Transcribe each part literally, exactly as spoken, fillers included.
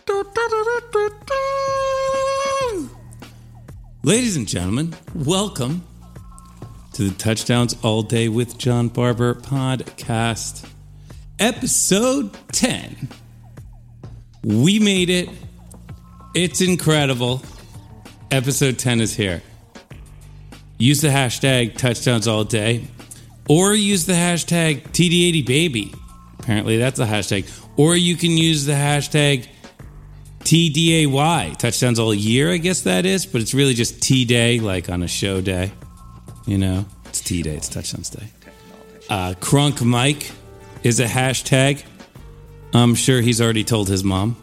Ladies and gentlemen, welcome to the Touchdowns All Day with John Barber podcast, episode ten. We made it. It's incredible. Episode ten is here. Use the hashtag Touchdowns All Day, or use the hashtag T D eighty baby. Apparently that's a hashtag. Or you can use the hashtag T D A Y, Touchdowns All Year, I guess that is, but it's really just T-Day, like on a show day. You know, it's T-Day, it's Touchdowns Day. Uh, Crunk Mike is a hashtag. I'm sure he's already told his mom.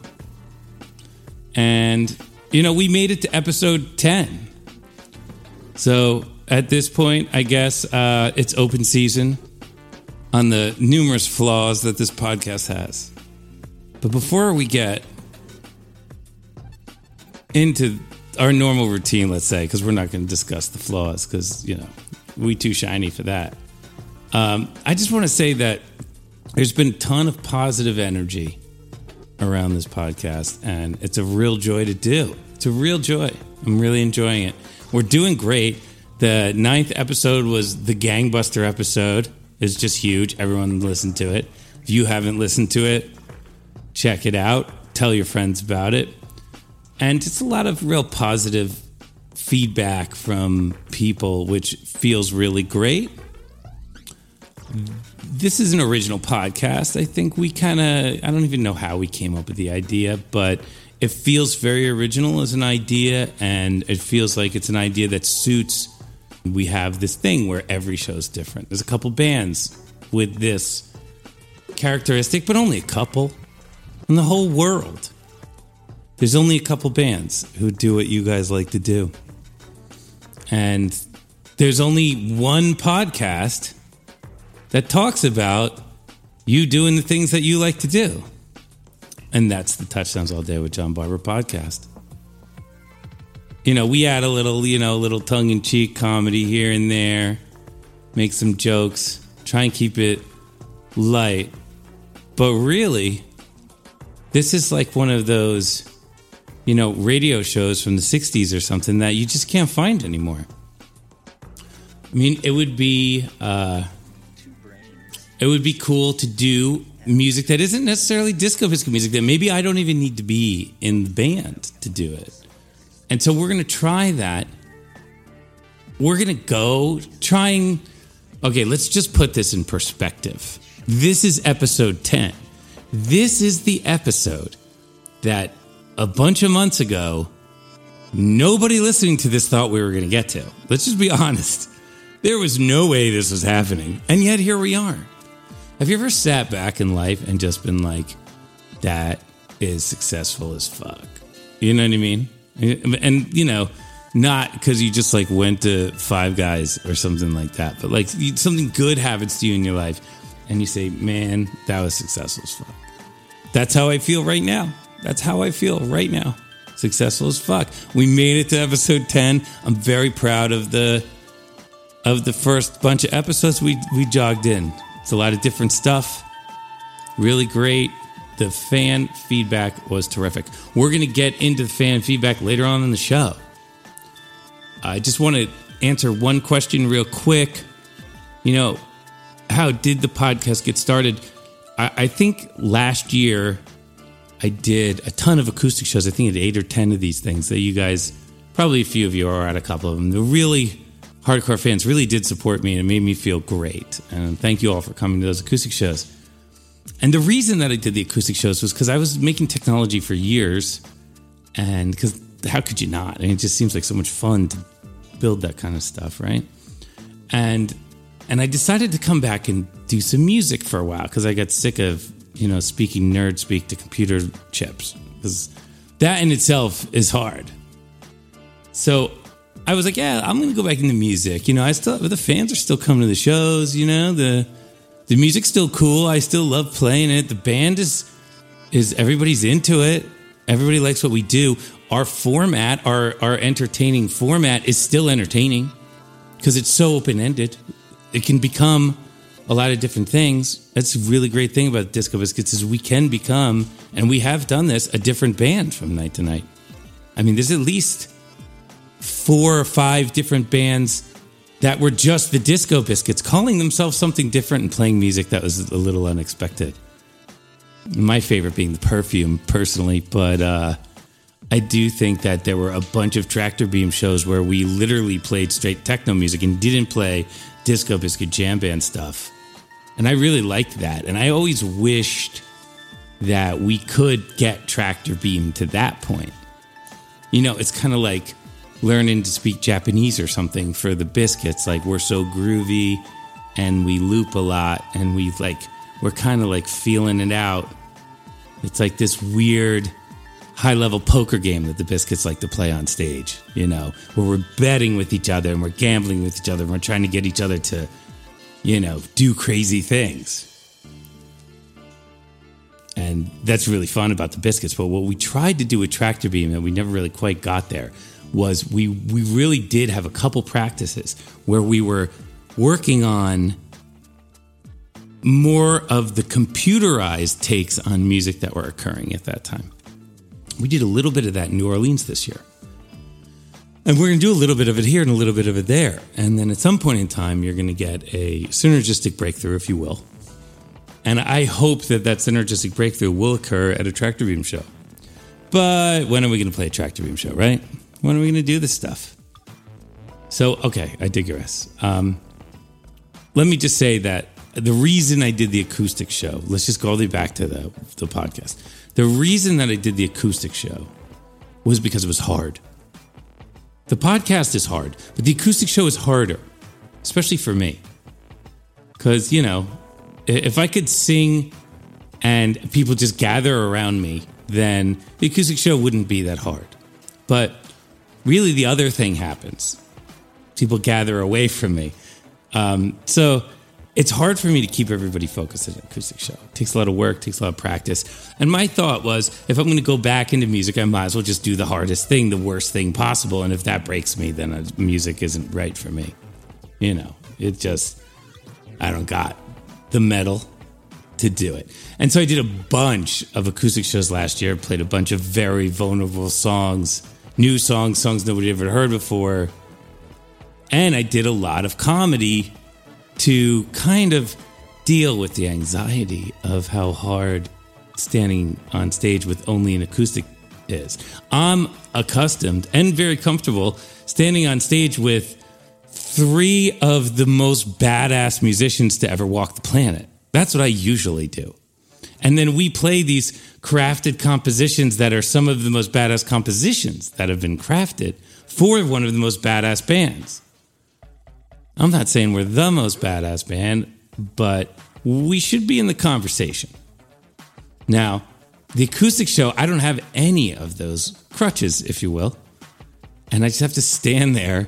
And, you know, we made it to episode ten. So at this point, I guess uh, it's open season on the numerous flaws that this podcast has. But before we get into our normal routine, let's say, because we're not going to discuss the flaws because, you know, we too shiny for that. Um, I just want to say that there's been a ton of positive energy around this podcast, and it's a real joy to do. It's a real joy. I'm really enjoying it. We're doing great. The ninth episode was the gangbuster episode. It's just huge. Everyone listened to it. If you haven't listened to it, check it out. Tell your friends about it. And just a lot of real positive feedback from people, which feels really great. This is an original podcast. I think we kind of, I don't even know how we came up with the idea, but it feels very original as an idea, and it feels like it's an idea that suits. We have this thing where every show is different. There's a couple bands with this characteristic, but only a couple in the whole world. There's only a couple bands who do what you guys like to do. And there's only one podcast that talks about you doing the things that you like to do. And that's the Touchdowns All Day with John Barber podcast. You know, we add a little, you know, a little tongue-in-cheek comedy here and there, make some jokes, try and keep it light. But really, this is like one of those, you know, radio shows from the sixties or something that you just can't find anymore. I mean, it would be, uh, it would be cool to do music that isn't necessarily disco disco music, that maybe I don't even need to be in the band to do it. And so we're going to try that. We're going to go trying. Okay, let's just put this in perspective. This is episode ten. This is the episode that a bunch of months ago, nobody listening to this thought we were going to get to. Let's just be honest. There was no way this was happening. And yet here we are. Have you ever sat back in life and just been like, that is successful as fuck? You know what I mean? And, you know, not because you just like went to Five Guys or something like that, but like something good happens to you in your life and you say, man, that was successful as fuck. That's how I feel right now. That's how I feel right now. Successful as fuck. We made it to episode ten. I'm very proud of the of the first bunch of episodes we, we jogged in. It's a lot of different stuff. Really great. The fan feedback was terrific. We're going to get into the fan feedback later on in the show. I just want to answer one question real quick. You know, how did the podcast get started? I, I think last year I did a ton of acoustic shows. I think I did eight or ten of these things that you guys, probably a few of you are at a couple of them. The really hardcore fans really did support me and it made me feel great. And thank you all for coming to those acoustic shows. And the reason that I did the acoustic shows was because I was making technology for years, and because how could you not? I mean, it just seems like so much fun to build that kind of stuff, right? And and I decided to come back and do some music for a while because I got sick of, you know, speaking nerd speak to computer chips, because that in itself is hard. So I was like, yeah, I'm going to go back into music. You know, I still, the fans are still coming to the shows, you know, the The music's still cool. I still love playing it. The band is, is everybody's into it. Everybody likes what we do. Our format, our, our entertaining format is still entertaining because it's so open-ended. It can become a lot of different things. That's a really great thing about Disco Biscuits is we can become and we have done this, a different band from night to night. I mean, there's at least four or five different bands that were just the Disco Biscuits, calling themselves something different and playing music that was a little unexpected. My favorite being The Perfume, personally, but uh, I do think that there were a bunch of Tractor Beam shows where we literally played straight techno music and didn't play Disco Biscuit jam band stuff. And I really liked that. And I always wished that we could get Tractor Beam to that point. You know, it's kind of like learning to speak Japanese or something for the Biscuits. Like, we're so groovy and we loop a lot and we like, we're kind of like feeling it out. It's like this weird high-level poker game that the Biscuits like to play on stage, you know, where we're betting with each other and we're gambling with each other and we're trying to get each other to, you know, do crazy things. And that's really fun about the Biscuits. But what we tried to do with Tractor Beam, and we never really quite got there, was we we really did have a couple practices where we were working on more of the computerized takes on music that were occurring at that time. We did a little bit of that in New Orleans this year. And we're going to do a little bit of it here and a little bit of it there. And then at some point in time, you're going to get a synergistic breakthrough, if you will. And I hope that that synergistic breakthrough will occur at a Tractor Beam show. But when are we going to play a Tractor Beam show, right? When are we going to do this stuff? So, okay, I digress. Um, let me just say that the reason I did the acoustic show, let's just go all the way back to the, the podcast. The reason that I did the acoustic show was because it was hard. The podcast is hard, but the acoustic show is harder, especially for me. Because, you know, if I could sing and people just gather around me, then the acoustic show wouldn't be that hard. But really, the other thing happens. People gather away from me. Um, so it's hard for me to keep everybody focused at an acoustic show. It takes a lot of work, takes a lot of practice. And my thought was, if I'm going to go back into music, I might as well just do the hardest thing, the worst thing possible. And if that breaks me, then music isn't right for me. You know, it just, I don't got the metal to do it. And so I did a bunch of acoustic shows last year, played a bunch of very vulnerable songs, new songs, songs nobody ever heard before. And I did a lot of comedy to kind of deal with the anxiety of how hard standing on stage with only an acoustic is. I'm accustomed and very comfortable standing on stage with three of the most badass musicians to ever walk the planet. That's what I usually do. And then we play these crafted compositions that are some of the most badass compositions that have been crafted for one of the most badass bands. I'm not saying we're the most badass band, but we should be in the conversation. Now, the acoustic show, I don't have any of those crutches, if you will. And I just have to stand there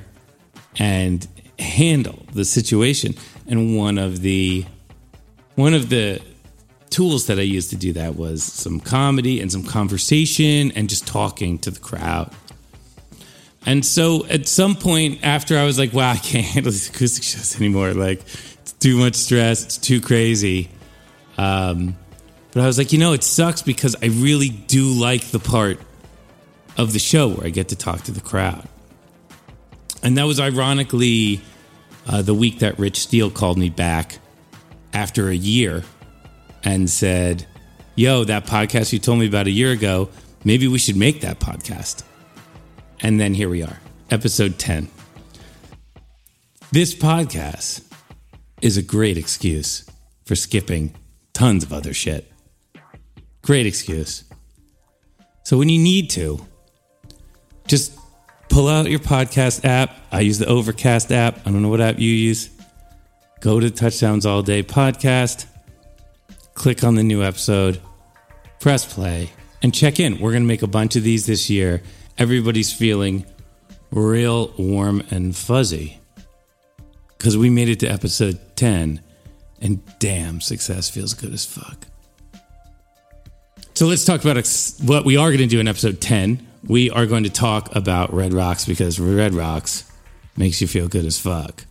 and handle the situation. And one of the one of the tools that I used to do that was some comedy and some conversation and just talking to the crowd. And so at some point after I was like, wow, I can't handle these acoustic shows anymore. Like, it's too much stress. It's too crazy. Um, but I was like, you know, it sucks because I really do like the part of the show where I get to talk to the crowd. And that was ironically uh, the week that Rich Steele called me back after a year and said, yo, that podcast you told me about a year ago, maybe we should make that podcast. And then here we are, episode ten. This podcast is a great excuse for skipping tons of other shit. Great excuse. So when you need to, just pull out your podcast app. I use the Overcast app. I don't know what app you use. Go to Touchdowns All Day podcast, click on the new episode, press play, and check in. We're going to make a bunch of these this year. Everybody's feeling real warm and fuzzy because we made it to episode ten, and damn, success feels good as fuck. So let's talk about ex- what we are going to do in episode ten. We are going to talk about Red Rocks because Red Rocks makes you feel good as fuck.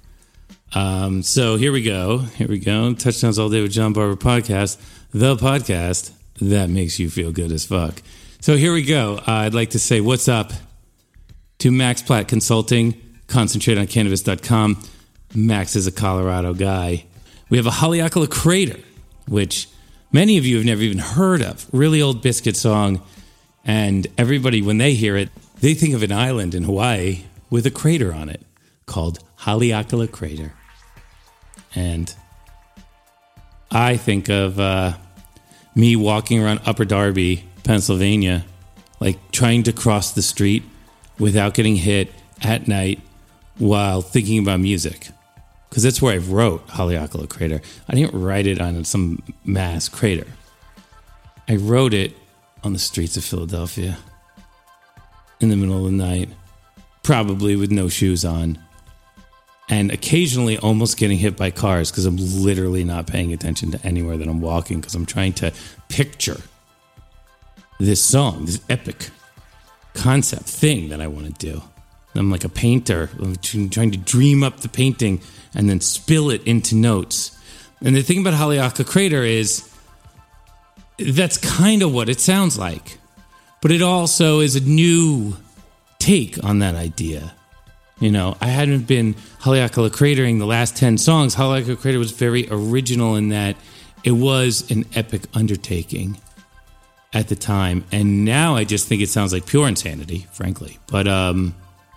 Um, so here we go. Here we go. Touchdowns All Day with John Barber podcast, the podcast that makes you feel good as fuck. So here we go. Uh, I'd like to say what's up to Max Platt Consulting, concentrate on cannabis dot com. Max is a Colorado guy. We have a Haleakala Crater, which many of you have never even heard of. Really old Biscuit song. And everybody, when they hear it, they think of an island in Hawaii with a crater on it called Haleakala Crater. And I think of uh, me walking around Upper Darby, Pennsylvania, like trying to cross the street without getting hit at night while thinking about music. Because that's where I wrote Haleakala Crater. I didn't write it on some mass crater. I wrote it on the streets of Philadelphia in the middle of the night, probably with no shoes on, and occasionally almost getting hit by cars because I'm literally not paying attention to anywhere that I'm walking because I'm trying to picture this song, this epic concept thing that I want to do. I'm like a painter. I'm trying to dream up the painting and then spill it into notes. And the thing about Haleakala Crater is that's kind of what it sounds like. But it also is a new take on that idea. You know, I hadn't been Haleakala Cratering the last ten songs. Haleakala Crater was very original in that it was an epic undertaking at the time. And now I just think it sounds like pure insanity, frankly. But um,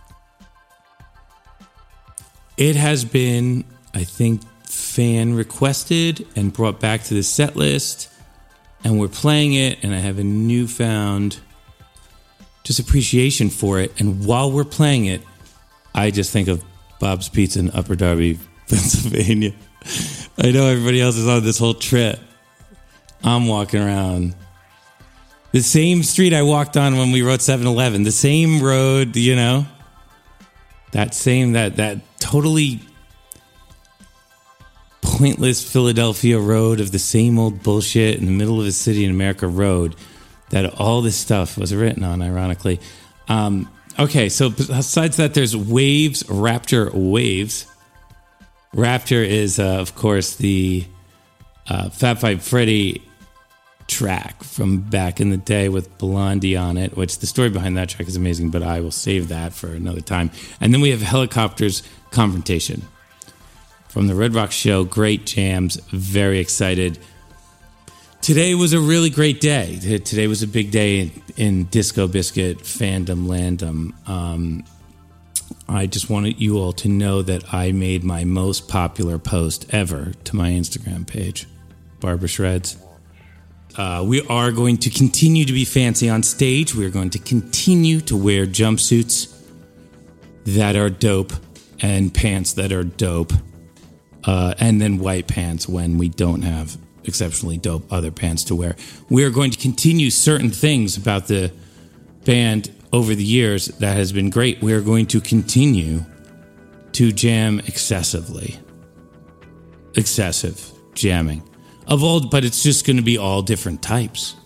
it has been, I think, fan requested and brought back to the set list. And we're playing it, and I have a newfound just appreciation for it. And while we're playing it, I just think of Bob's Pizza in Upper Darby, Pennsylvania. I know everybody else is on this whole trip. I'm walking around the same street I walked on when we wrote seven eleven, the same road, you know, that same, that, that totally pointless Philadelphia road of the same old bullshit in the middle of a city in America road that all this stuff was written on, ironically. Um, okay, so besides that, there's Waves, Rapture Waves. Rapture is, uh, of course, the uh, Fab Five Freddy track from back in the day with Blondie on it, which the story behind that track is amazing, but I will save that for another time. And then we have Helicopters Confrontation from the Red Rock Show. Great jams. Very excited. Today was a really great day. Today was a big day in, in Disco Biscuit fandom landom. Um, I just wanted you all to know that I made my most popular post ever to my Instagram page, Barbara Shreds. Uh, we are going to continue to be fancy on stage. We are going to continue to wear jumpsuits that are dope and pants that are dope. Uh, and then white pants when we don't have exceptionally dope other pants to wear. We are going to continue certain things about the band over the years that has been great. We are going to continue to jam excessively. Excessive jamming. Of all, but it's just going to be all different types.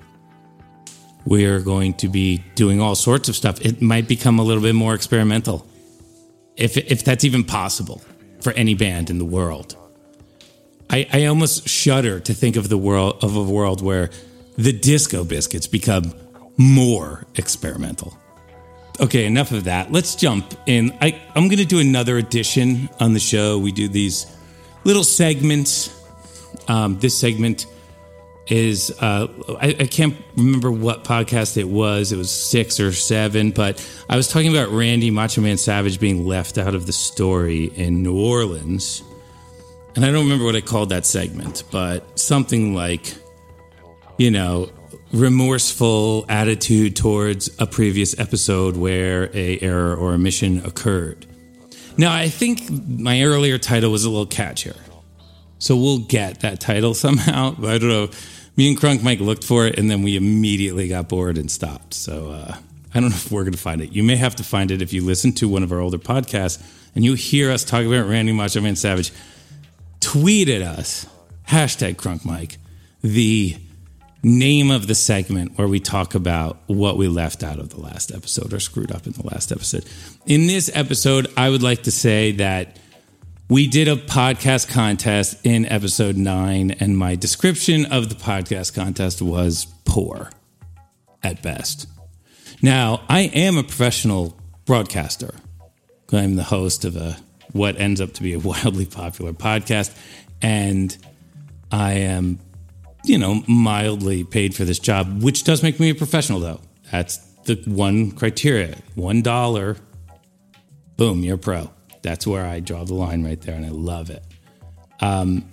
We are going to be doing all sorts of stuff. It might become a little bit more experimental. If if that's even possible for any band in the world. I, I almost shudder to think of the world of a world where the Disco Biscuits become more experimental. Okay, enough of that. Let's jump in. I, I'm going to do another edition on the show. We do these little segments. Um, this segment is, uh, I, I can't remember what podcast it was. It was six or seven, but I was talking about Randy Macho Man Savage being left out of the story in New Orleans. And I don't remember what I called that segment, but something like, you know, remorseful attitude towards a previous episode where a error or omission occurred. Now, I think my earlier title was a little catchier. So we'll get that title somehow. I don't know. Me and Crunk Mike looked for it, and then we immediately got bored and stopped. So uh, I don't know if we're going to find it. You may have to find it if you listen to one of our older podcasts and you hear us talk about Randy Macho Man Savage. Tweet at us, hashtag Crunk Mike, the name of the segment where we talk about what we left out of the last episode or screwed up in the last episode. In this episode, I would like to say that We did a podcast contest in episode nine, and my description of the podcast contest was poor at best. Now, I am a professional broadcaster. I'm the host of a what ends up to be a wildly popular podcast, and I am, you know, mildly paid for this job, which does make me a professional, though. That's the one criteria. One dollar, boom, you're a pro. That's where I draw the line right there, and I love it. Um,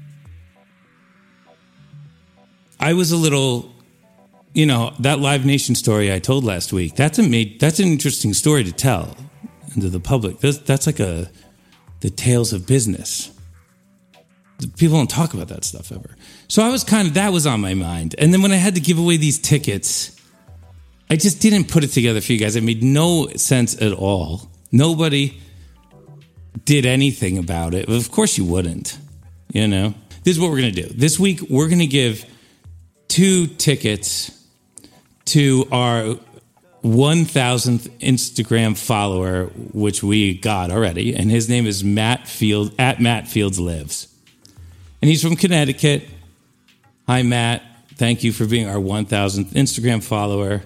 I was a little, you know, that Live Nation story I told last week, that's, a made, that's an interesting story to tell to the public. That's, that's like a the tales of business. People don't talk about that stuff ever. So I was kind of, that was on my mind. And then when I had to give away these tickets, I just didn't put it together for you guys. It made no sense at all. Nobody did anything about it. Of course you wouldn't, you know. This is what we're going to do. This week, we're going to give two tickets to our one thousandth Instagram follower, which we got already. And his name is Matt Field, at Matt Fields Lives. And he's from Connecticut. Hi, Matt. Thank you for being our one thousandth Instagram follower.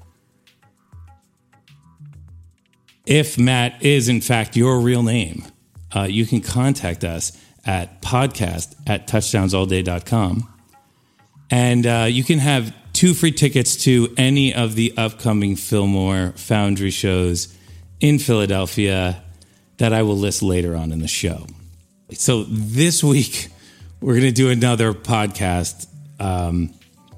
If Matt is, in fact, your real name, uh, you can contact us at podcast at touchdowns all day dot com. And uh, you can have two free tickets to any of the upcoming Fillmore Foundry shows in Philadelphia that I will list later on in the show. So this week, we're going to do another podcast. Um,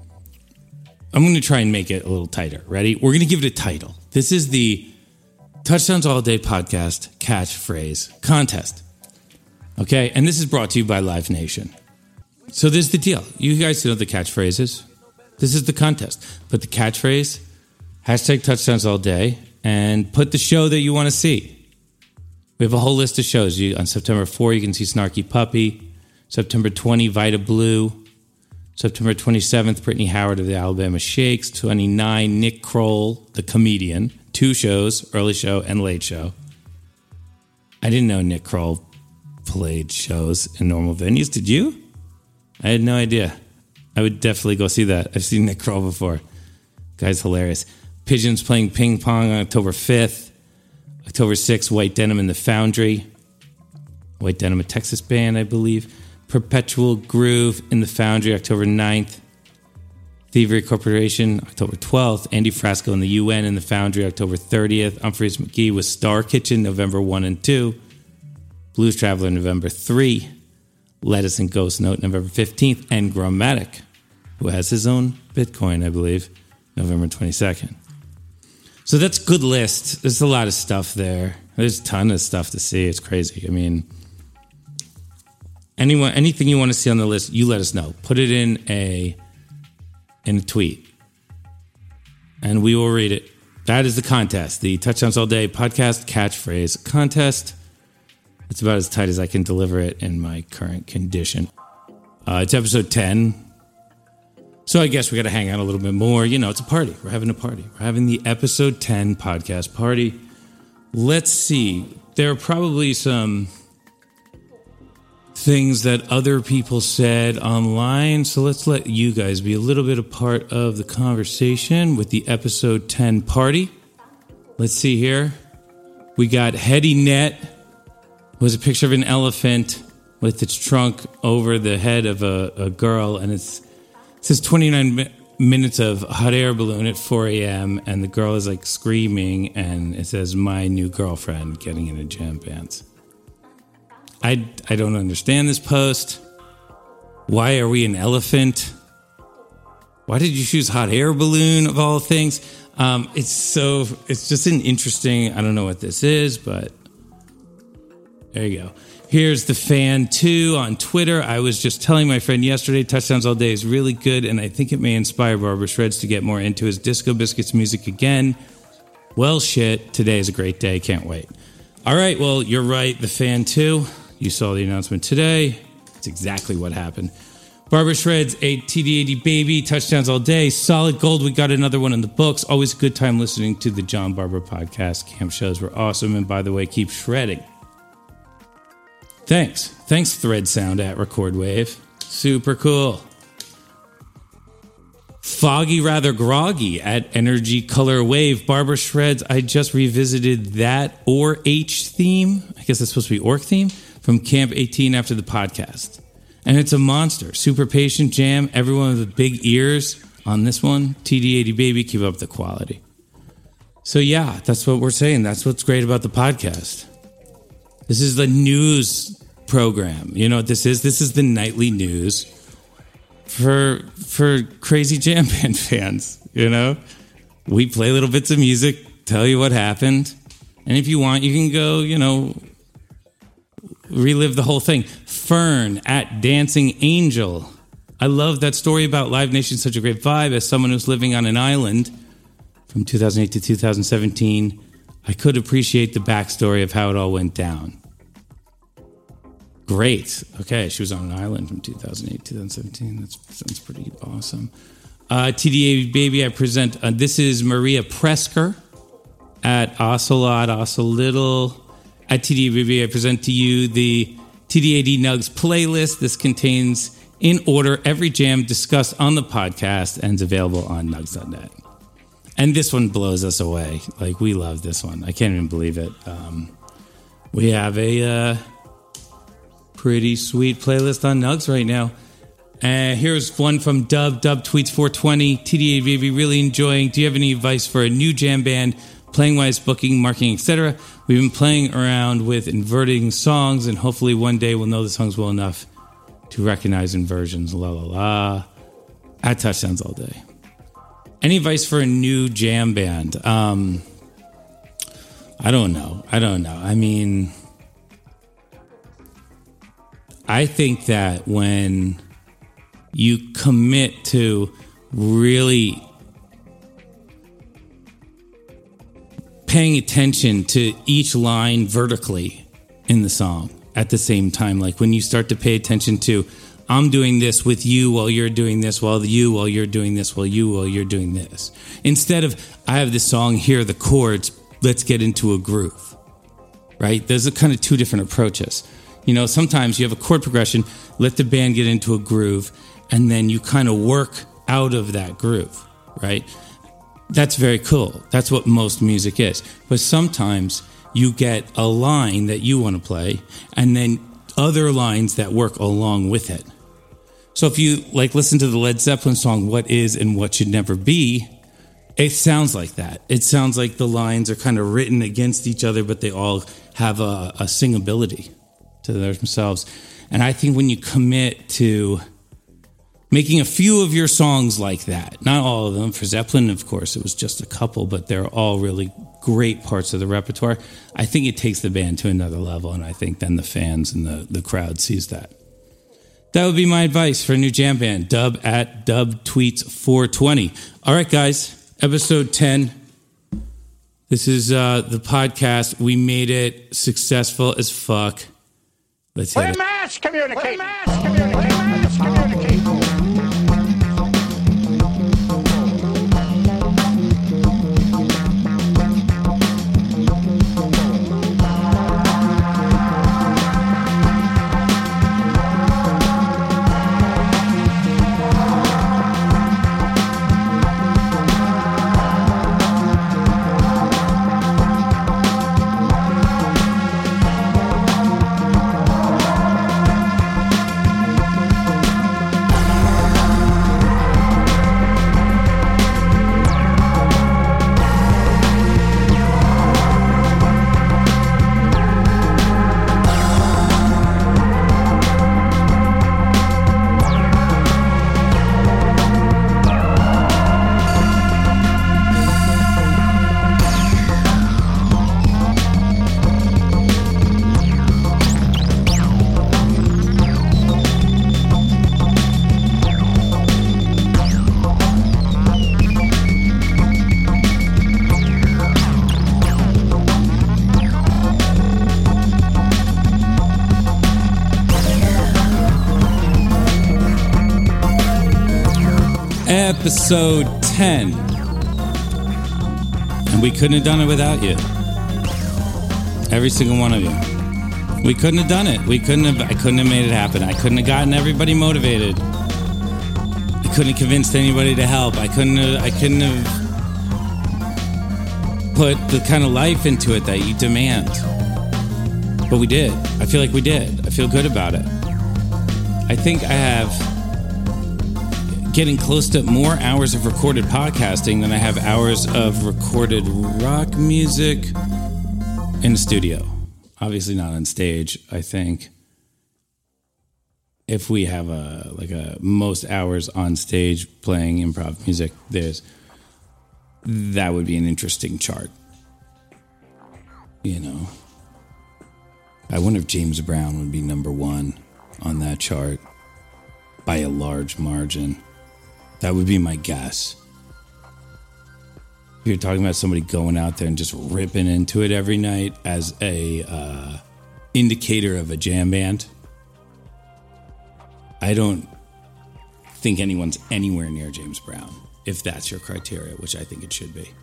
I'm going to try and make it a little tighter. Ready? We're going to give it a title. This is the Touchdowns All Day Podcast Catchphrase Contest. Okay? And this is brought to you by Live Nation. So this is the deal. You guys know the catchphrases. This is the contest. Put the catchphrase, hashtag Touchdowns All Day, and put the show that you want to see. We have a whole list of shows. You, on September fourth, you can see Snarky Puppy. September twentieth, Vita Blue. September twenty-seventh, Brittany Howard of the Alabama Shakes. twenty-ninth, Nick Kroll, the comedian. Two shows, early show and late show. I didn't know Nick Kroll played shows in normal venues. Did you? I had no idea. I would definitely go see that. I've seen Nick Kroll before. Guy's hilarious. Pigeons playing ping pong on October fifth. October sixth, White Denim in the Foundry. White Denim, a Texas band, I believe. Perpetual Groove in the Foundry, October ninth. Thievery Corporation, October twelfth. Andy Frasco in the U N in the Foundry, October thirtieth. Humphreys McGee with Star Kitchen, November first and second. Blues Traveler, November third. Lettuce and Ghost Note, November fifteenth. And Grommatic, who has his own Bitcoin, I believe, November twenty-second. So that's a good list. There's a lot of stuff there. There's a ton of stuff to see. It's crazy. I mean, anyone, anything you want to see on the list, you let us know. Put it in a in a tweet, and we will read it. That is the contest, the Touchdowns All Day Podcast Catchphrase Contest. It's about as tight as I can deliver it in my current condition. Uh, it's episode ten, so I guess we got to hang out a little bit more. You know, it's a party. We're having a party. We're having the episode ten podcast party. Let's see. There are probably some things that other people said online, so let's let you guys be a little bit a part of the conversation with the episode ten party. Let's see here. We got Heady Net. It was a picture of an elephant with its trunk over the head of a, a girl, and it's, it says twenty-nine mi- minutes of hot air balloon at four a.m., and the girl is like screaming, and it says, my new girlfriend getting into jam bands. I, I don't understand this post. Why are we an elephant? Why did you choose hot air balloon of all things? Um, it's so, it's just an interesting, I don't know what this is, but there you go. Here's the fan two on Twitter. I was just telling my friend yesterday, Touchdowns All Day is really good, and I think it may inspire Barbara Shreds to get more into his Disco Biscuits music again. Well, shit, today is a great day. Can't wait. All right, well, you're right, the fan two. You saw the announcement today. That's exactly what happened. Barbara Shreds, a T D eighty baby, Touchdowns All Day, solid gold. We got another one in the books. Always a good time listening to the John Barber podcast. Camp shows were awesome. And by the way, keep shredding. Thanks. Thanks, Thread Sound at Record Wave. Super cool. Foggy Rather Groggy at Energy Color Wave. Barbara Shreds, I just revisited that or H theme. I guess it's supposed to be Orc theme from Camp eighteen after the podcast. And it's a monster. Super patient jam. Everyone with big ears on this one. T D eighty baby, keep up the quality. So yeah, that's what we're saying. That's what's great about the podcast. This is the news program. You know what this is? This is the nightly news for for crazy jam band fans. You know, we play little bits of music, tell you what happened, and if you want, you can go, you know, relive the whole thing. Fern at Dancing Angel. I love that story about Live Nation. Such a great vibe. As someone who's living on an island from two thousand eight to two thousand seventeen, I could appreciate the backstory of how it all went down. Great. Okay, she was on an island from two thousand eight to two thousand seventeen. That sounds pretty awesome. Uh, T D A Baby, I present, uh, this is Maria Presker at Ocelot, Ocelittle. At T D A Baby, I present to you the T D A D Nugs playlist. This contains, in order, every jam discussed on the podcast and is available on nugs dot net. And this one blows us away. Like, we love this one. I can't even believe it. Um, we have a uh, pretty sweet playlist on Nugs right now. Uh, here's one from Dub. Dub tweets four twenty. T D A Baby, really enjoying. Do you have any advice for a new jam band? Playing wise, booking, marketing, et cetera. We've been playing around with inverting songs, and hopefully one day we'll know the songs well enough to recognize inversions. La la la. At Touchdowns all day. Any advice for a new jam band? Um, I don't know. I don't know. I mean, I think that when you commit to really paying attention to each line vertically in the song at the same time, like when you start to pay attention to, I'm doing this with you while you're doing this, while you, while you're doing this, while you, while you're doing this. Instead of, I have this song, here are the chords, let's get into a groove, right? There's a kind of two different approaches. You know, sometimes you have a chord progression, let the band get into a groove, and then you kind of work out of that groove, right? That's very cool. That's what most music is. But sometimes you get a line that you want to play, and then other lines that work along with it. So if you like listen to the Led Zeppelin song, What Is and What Should Never Be, it sounds like that. It sounds like the lines are kind of written against each other, but they all have a, a singability to themselves. And I think when you commit to making a few of your songs like that, not all of them, for Zeppelin, of course, it was just a couple, but they're all really great parts of the repertoire. I think it takes the band to another level, and I think then the fans and the, the crowd sees that. That would be my advice for a new jam band. Dub at Dub Tweets four twenty. All right, guys, episode ten. This is uh, the podcast. We made it successful as fuck. Let's hit it. Mass communication. Mass communication. Mass communication. Episode ten. And we couldn't have done it without you. Every single one of you. We couldn't have done it. We couldn't have. I couldn't have made it happen. I couldn't have gotten everybody motivated. I couldn't have convinced anybody to help. I couldn't have. I couldn't have put the kind of life into it that you demand. But we did. I feel like we did. I feel good about it. I think I have getting close to more hours of recorded podcasting than I have hours of recorded rock music in the studio. Obviously not on stage. I think if we have a like a most hours on stage playing improv music, there's that would be an interesting chart. You know, I wonder if James Brown would be number one on that chart by a large margin. That would be my guess. If you're talking about somebody going out there and just ripping into it every night as a uh, indicator of a jam band, I don't think anyone's anywhere near James Brown, if that's your criteria, which I think it should be.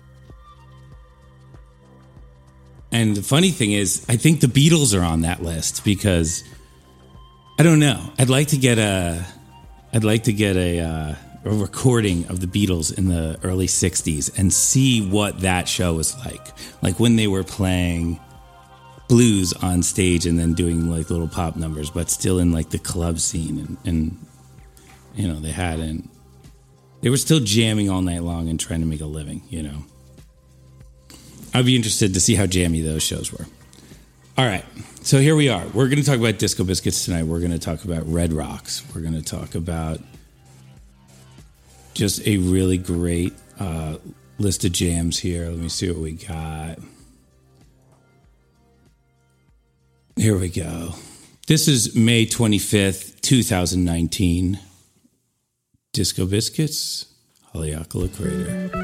And the funny thing is, I think the Beatles are on that list because I don't know. I'd like to get a, I'd like to get a, uh, a recording of the Beatles in the early sixties and see what that show was like. Like when they were playing blues on stage and then doing like little pop numbers, but still in like the club scene. And, and you know, they hadn't, they were still jamming all night long and trying to make a living, you know. I'd be interested to see how jammy those shows were. All right, so here we are. We're going to talk about Disco Biscuits tonight. We're going to talk about Red Rocks. We're going to talk about just a really great uh, list of jams here. Let me see what we got. Here we go. This is May twenty-fifth, twenty nineteen. Disco Biscuits, Haleakala Crater.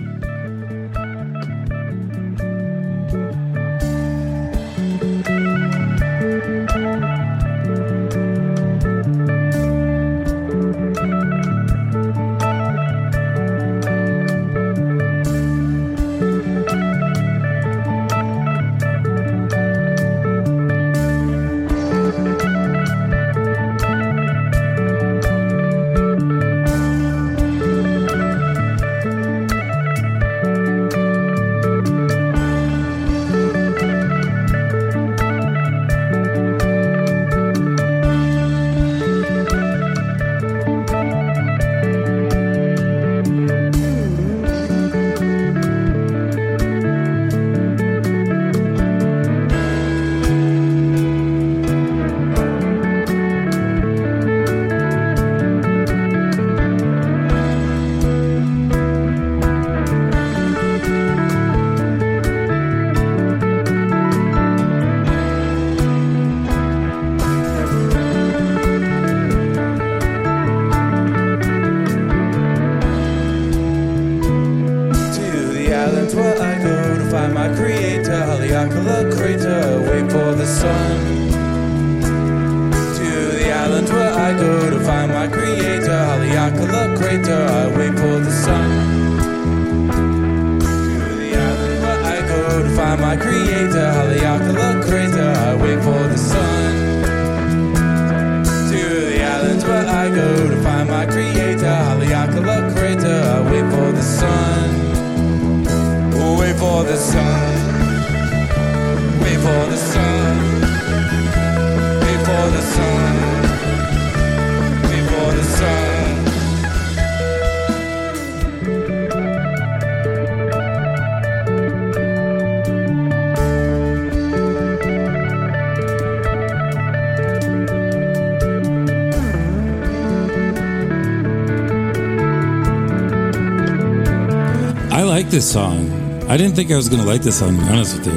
This song. I didn't think I was going to like this song, to be honest with you.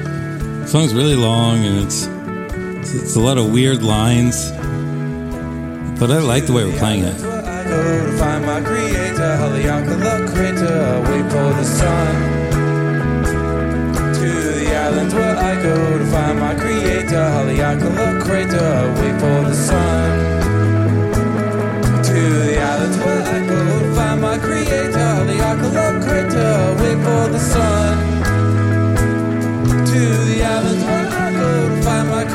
The song's really long and it's, it's it's a lot of weird lines, but I like the way we're playing it. I go to find my creator, Haleakala Crater, wait for the sun. To the islands where I go to find my creator, Haleakala Crater, wait for the sun. To the islands where I go to find my creator, Haleakala Crater, wait for the sun. To the islands where I go to find my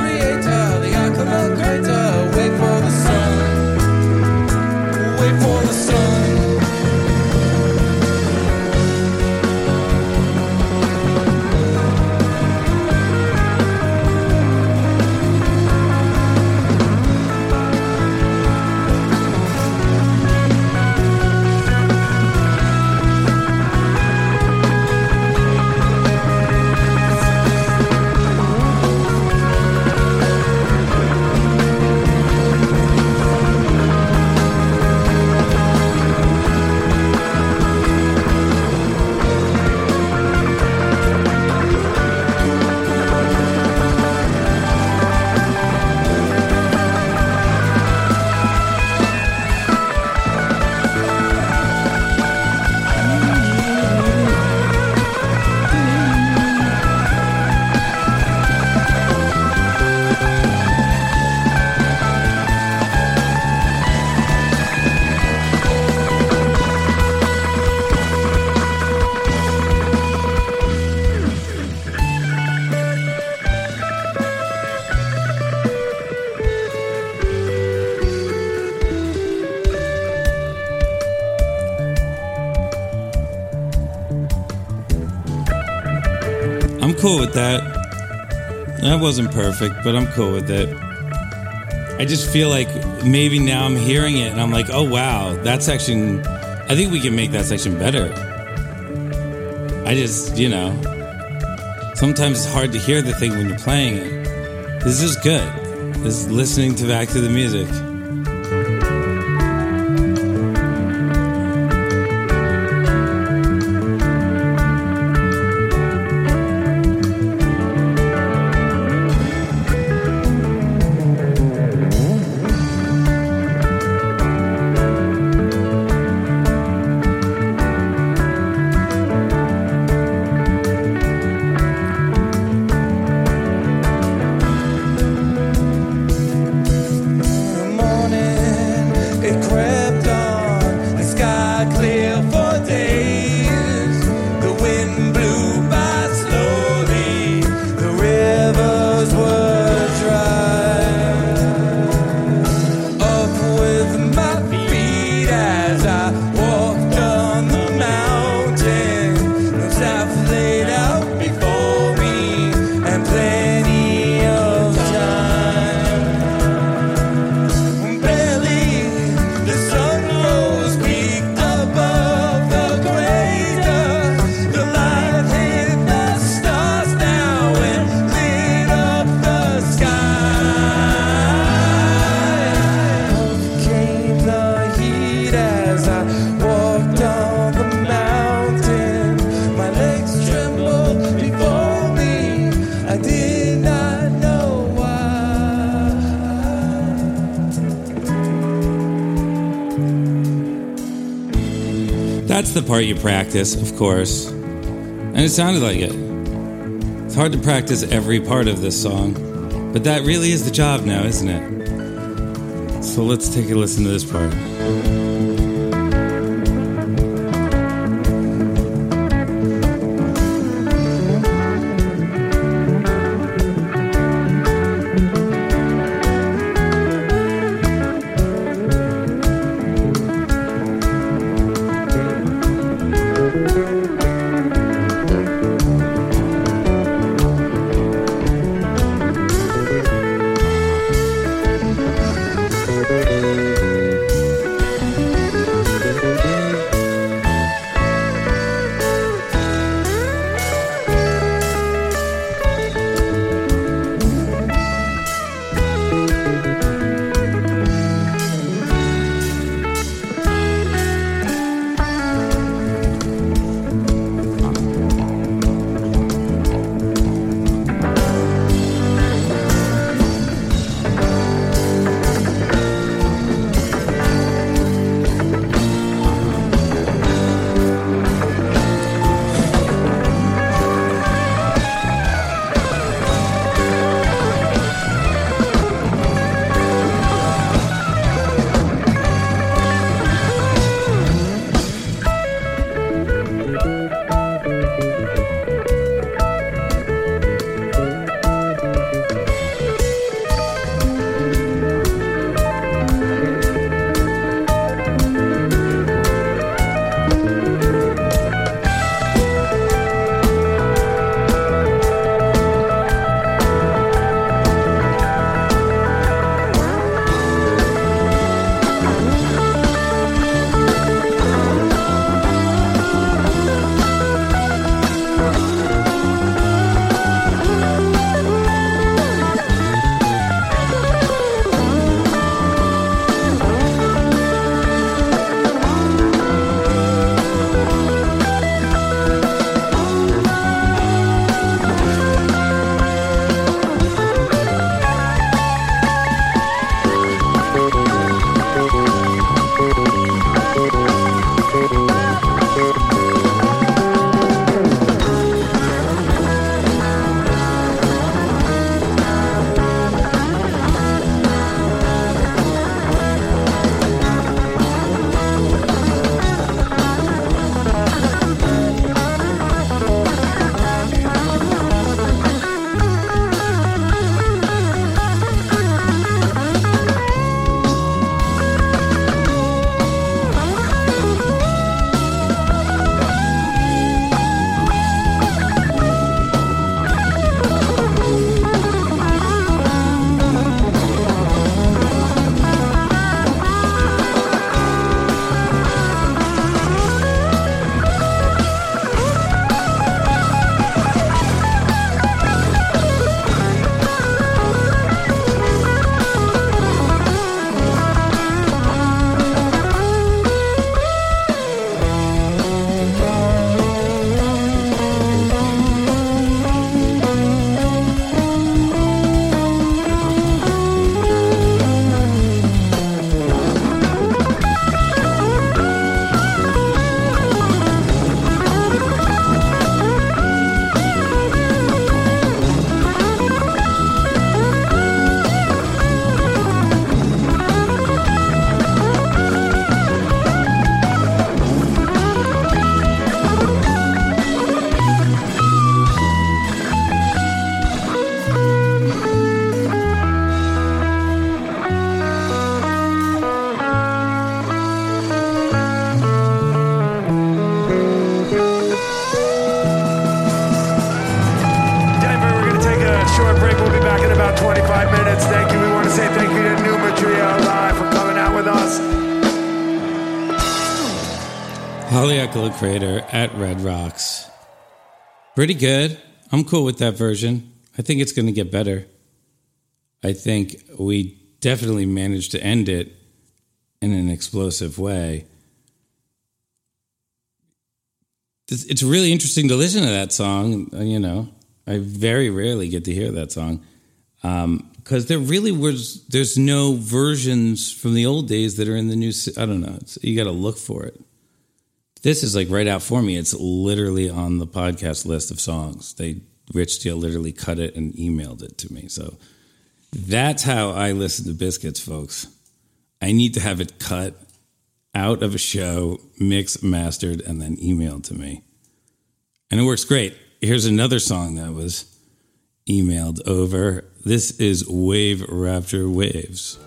I'm cool with that. That wasn't perfect, but I'm cool with it. I just feel like maybe now I'm hearing it and I'm like, oh wow, that section, I think we can make that section better. I just, you know, sometimes it's hard to hear the thing when you're playing it. This is good. This is listening to back to the music. That's the part you practice, of course. And it sounded like it. It's hard to practice every part of this song, but that really is the job now, isn't it? So let's take a listen to this part. short break. We'll be back in about twenty-five minutes. Thank you. We want to say thank you to Numa Trio Live for coming out with us. Haleakala Crater at Red Rocks. Pretty good. I'm cool with that version. I think it's going to get better. I think we definitely managed to end it in an explosive way. It's really interesting to listen to that song. You know, I very rarely get to hear that song. Um, because there really was, there's no versions from the old days that are in the new, I don't know. It's, you got to look for it. This is like right out for me. It's literally on the podcast list of songs. They, Rich Steele literally cut it and emailed it to me. So that's how I listen to Biscuits, folks. I need to have it cut out of a show, mixed, mastered, and then emailed to me. And it works great. Here's another song that was emailed over. This is Wave Raptor Waves.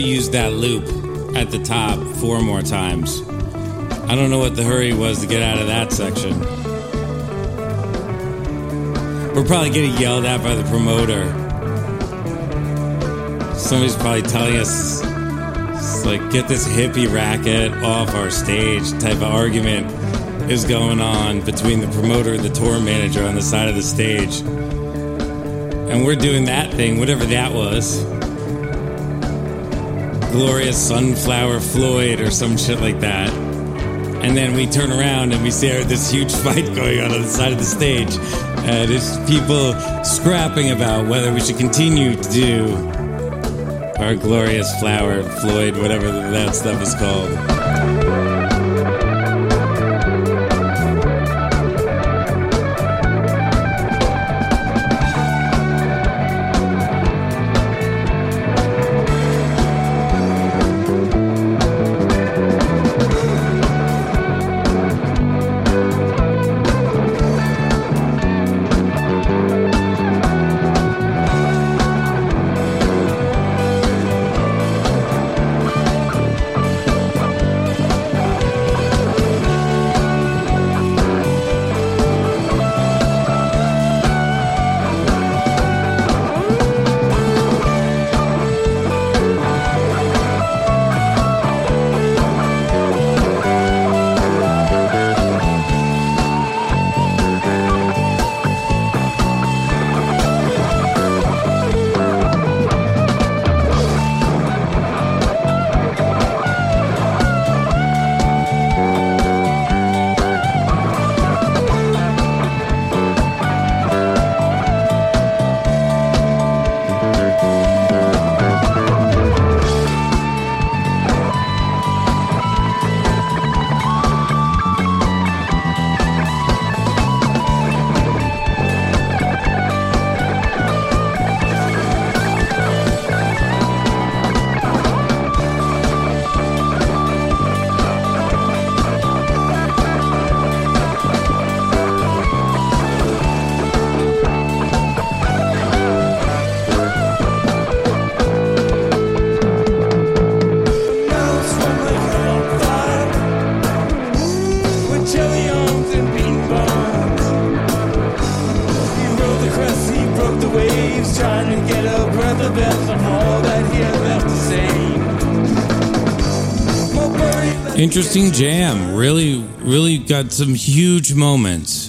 use that loop at the top four more times. I don't know what the hurry was to get out of that section. We're probably getting yelled at by the promoter. Somebody's probably telling us, it's like, get this hippie racket off our stage type of argument is going on between the promoter and the tour manager on the side of the stage. And we're doing that thing, whatever that was. Glorious Sunflower Floyd or some shit like that. And then we turn around and we see this huge fight going on on the side of the stage. And it's people scrapping about whether we should continue to do our Glorious Flower Floyd, whatever that stuff is called. Interesting jam. Really, really got some huge moments.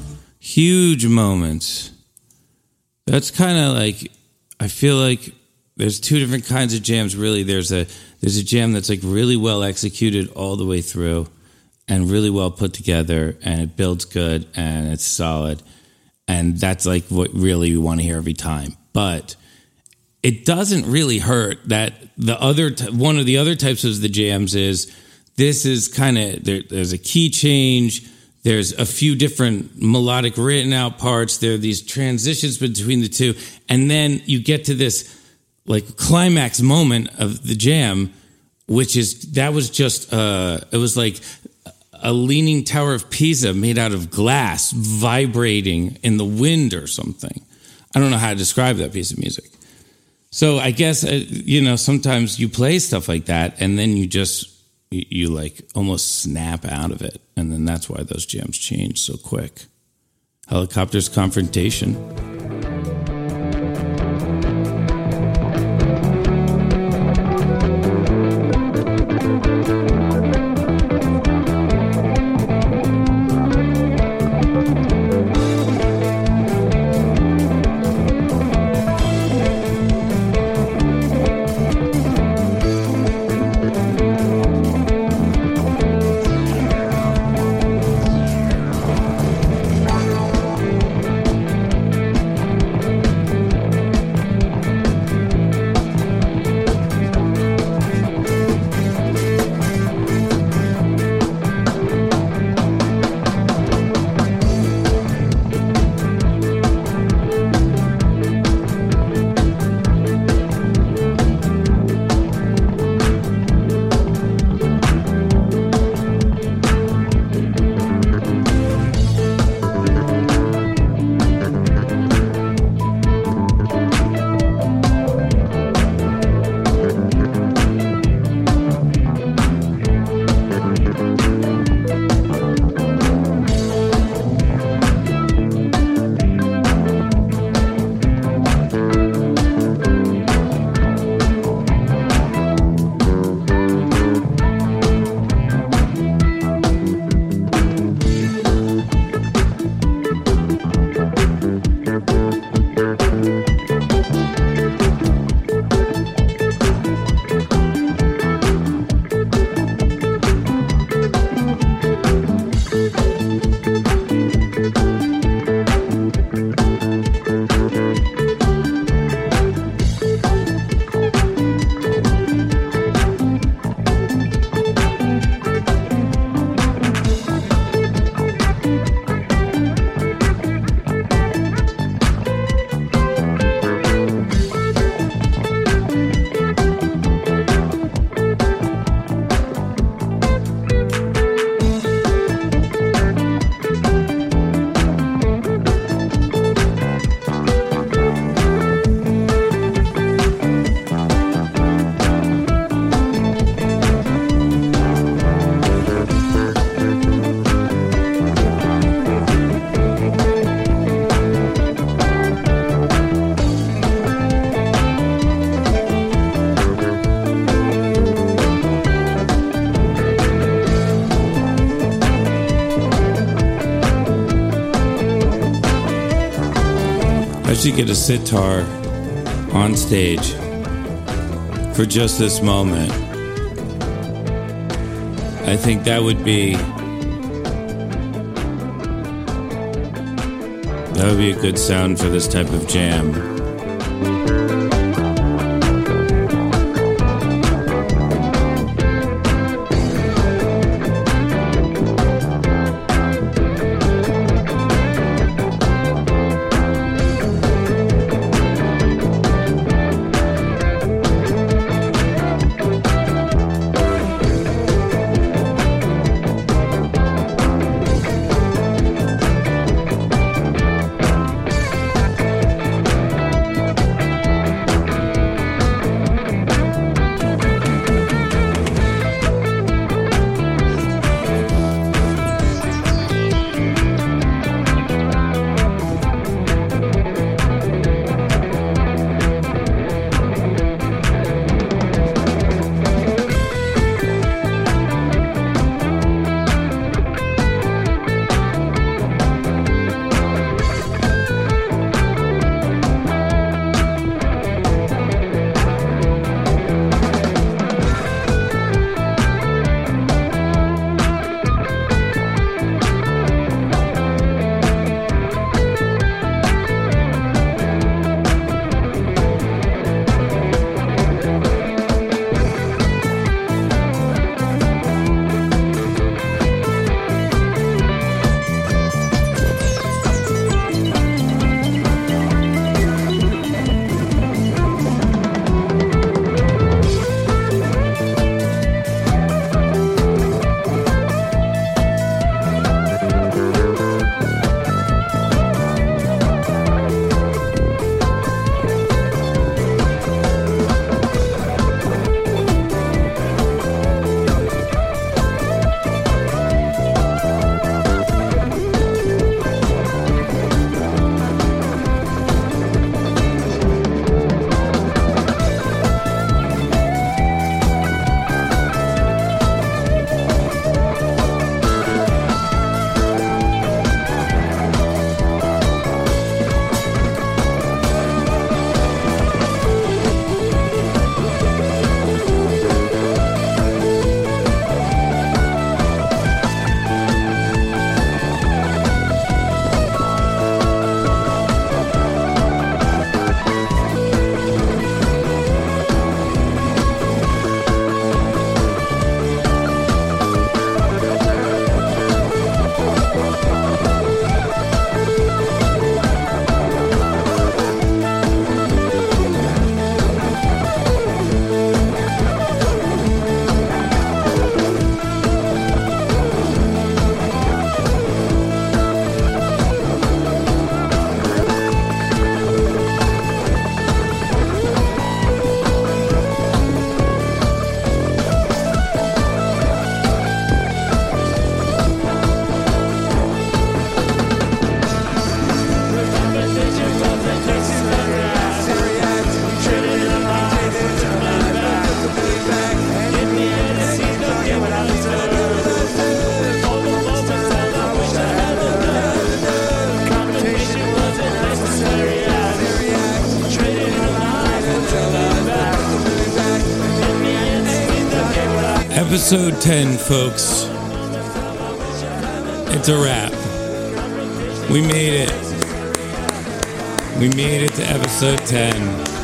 Huge moments. That's kind of like, I feel like there's two different kinds of jams, really. There's a there's a jam that's like really well executed all the way through and really well put together, and it builds good and it's solid. And that's like what really we want to hear every time. But it doesn't really hurt that the other t- one of the other types of the jams is this is kind of there, there's a key change. There's a few different melodic written out parts. There are these transitions between the two, and then you get to this like climax moment of the jam, which is that was just uh, it was like a leaning tower of Pisa made out of glass vibrating in the wind or something. I don't know how to describe that piece of music. So I guess, uh, you know, sometimes you play stuff like that and then you just, you, you like almost snap out of it. And then that's why those jams change so quick. Helicopters Confrontation. should get a sitar on stage for just this moment. I think that would be that would be a good sound for this type of jam. Episode ten, folks. It's a wrap. We made it. We made it to episode ten.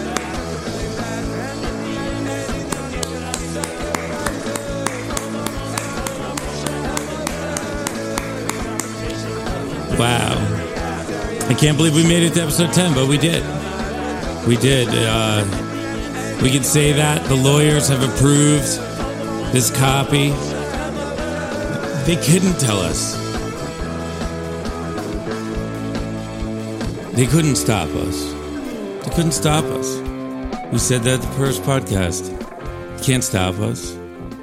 Wow. I can't believe we made it to episode ten, but we did. We did. Uh, we can say that. The lawyers have approved this copy. They couldn't tell us. They couldn't stop us. They couldn't stop us. We said that at the first podcast. Can't stop us.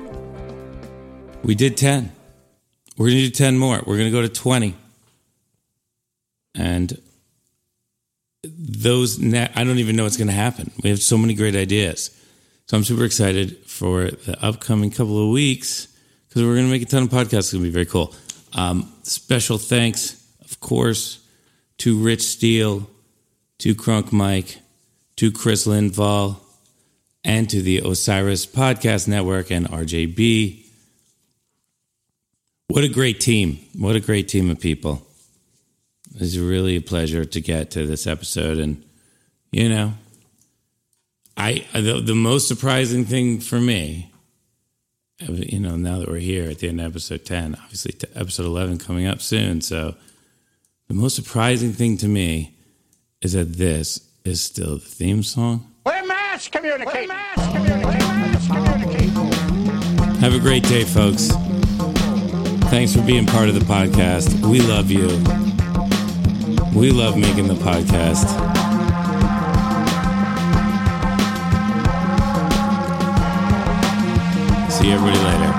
We did ten. We're going to do ten more. We're going to go to twenty. And those, ne- I don't even know what's going to happen. We have so many great ideas. So I'm super excited for the upcoming couple of weeks because we're going to make a ton of podcasts. It's going to be very cool. Um, special thanks, of course, to Rich Steele to Crunk Mike, to Chris Lindvall, and to the Osiris Podcast Network and R J B. What a great team. What a great team of people. It's really a pleasure to get to this episode. And, you know, I the, the most surprising thing for me, you know, now that we're here at the end of episode ten, obviously to episode eleven coming up soon. So the most surprising thing to me is that this is still the theme song. We're mass communicating. We're mass communicating. Mass communicating. Have a great day, folks. Thanks for being part of the podcast. We love you. We love making the podcast. See everybody later.